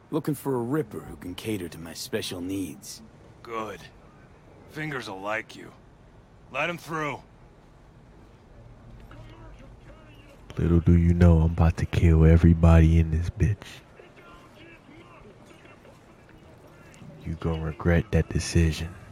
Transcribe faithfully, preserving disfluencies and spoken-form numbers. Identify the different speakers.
Speaker 1: Looking for a ripper who can cater to my special needs.
Speaker 2: Good. Fingers will like you. Let him through.
Speaker 3: Little do you know, I'm about to kill everybody in this bitch. You gonna regret that decision.